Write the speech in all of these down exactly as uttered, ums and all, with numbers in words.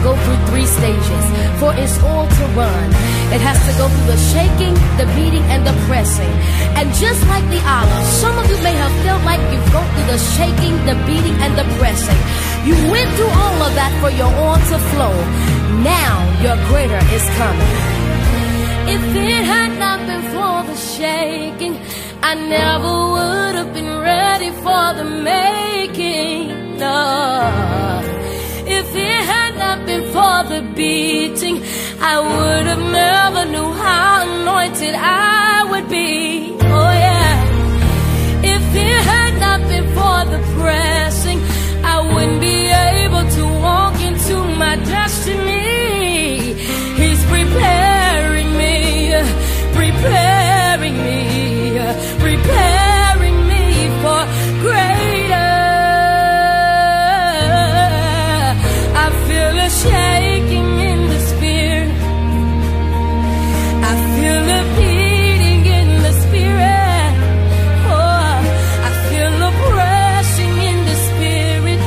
go through three stages for its oil to run. It has to go through the shaking, the beating, and the pressing. And just like the olive, some of you may have felt like you've gone through the shaking, the beating, and the pressing. You went through all of that for your oil to flow. Now your greater is coming. If it had not been for the shaking, I never would have been ready for the making. No. If it had not been for the beating, I would have never knew how anointed I would be. Oh yeah. If it had not been for the pressing, I wouldn't be able to walk into my destiny. He's preparing me, preparing me, preparing me for greater. I feel a shaking in the spirit. I feel a beating in the spirit. Oh, I feel a pressing in the spirit,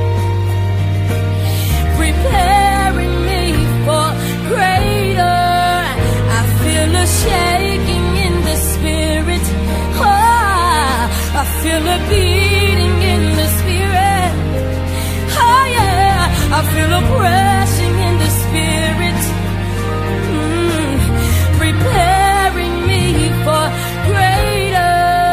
preparing me for greater. I feel a shaking in the spirit. Oh, I feel a beating in the spirit. Oh yeah, I feel a pressing in the spirit, mm, preparing me for greater.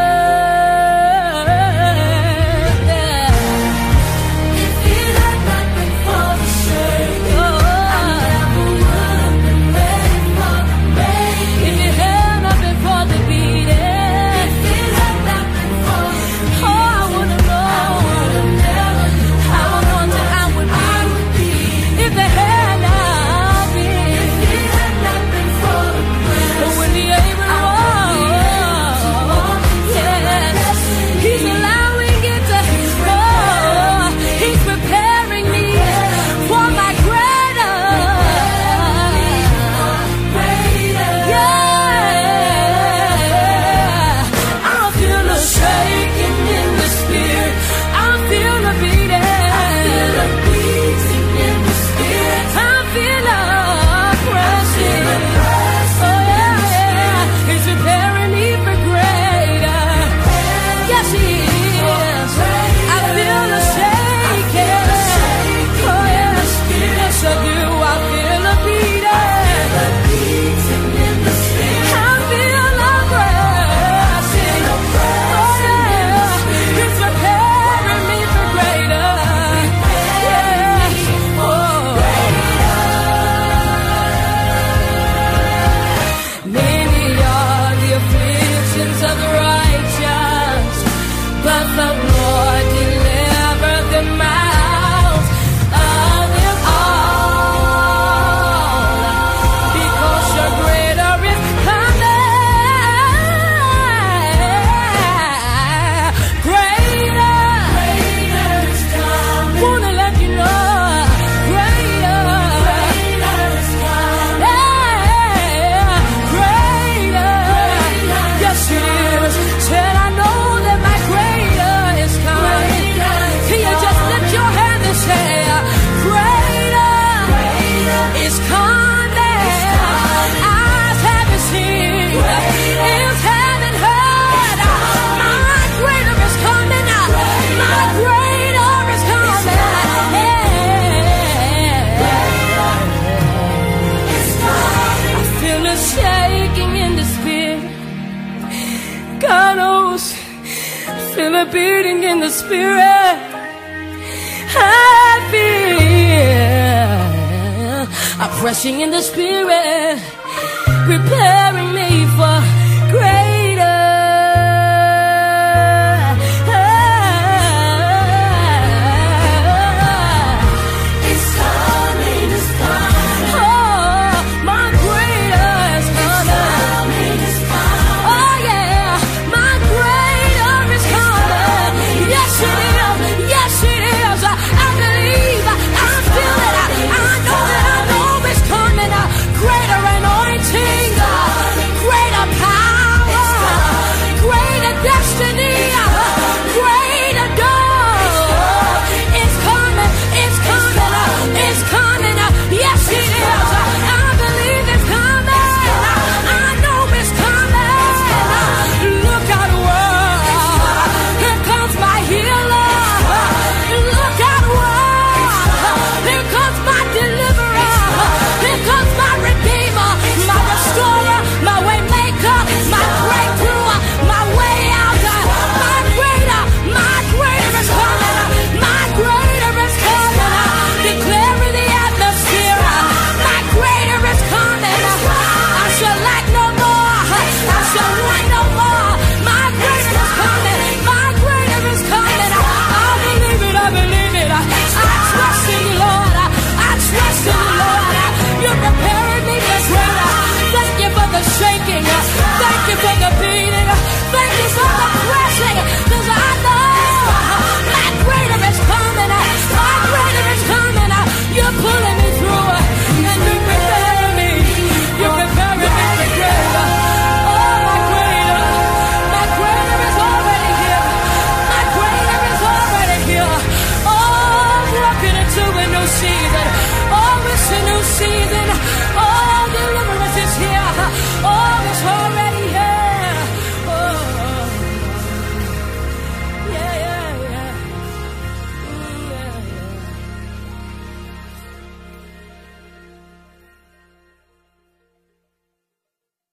If it had not been for the shaking, I never would have been ready for the making. If it had not been for the beating, if it had not been for the beating, oh, I would have known how anointed I would be. If it had not been, if it had not been for the press, I wouldn't be able to walk. Yes, He's allowing it to. Oh, He's preparing me for my greater. Yeah, I feel a shaking in the spirit. I feel a beating. I feel a beating in the spirit. I feel a pressing. Oh yeah, yeah. He's preparing me for greater. Yes, He is. I feel a shaking. Oh yes, yes I do. I feel a beating. I feel a pressing. Oh yeah, He's preparing me for greater. Yeah. Oh. Many are the afflictions of the righteous, but the Lord delivered them out of them all. Because your greater is coming. Greater, greater is coming. Wanna let you know, greater, greater is coming. Yeah, greater, yes it is. Said I know that my greater is coming. Can you just lift your hand and say, greater is coming. Eyes haven't seen, ears haven't heard. My greater is coming. My greater is coming. I feel a shaking in the spirit. God knows. Feel a beating in the spirit. I feel a pressing in the spirit, preparing me for